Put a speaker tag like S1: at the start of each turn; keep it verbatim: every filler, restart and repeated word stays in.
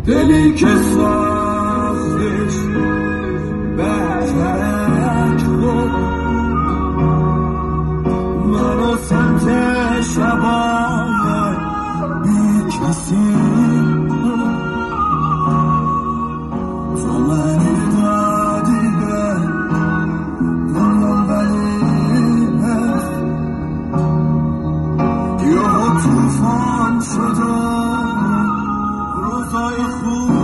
S1: دلی که ساختش بهترک بود منو سمت شبای بی کسی تو منی دادی به دنیام ولی یه توفان شده روزای خوب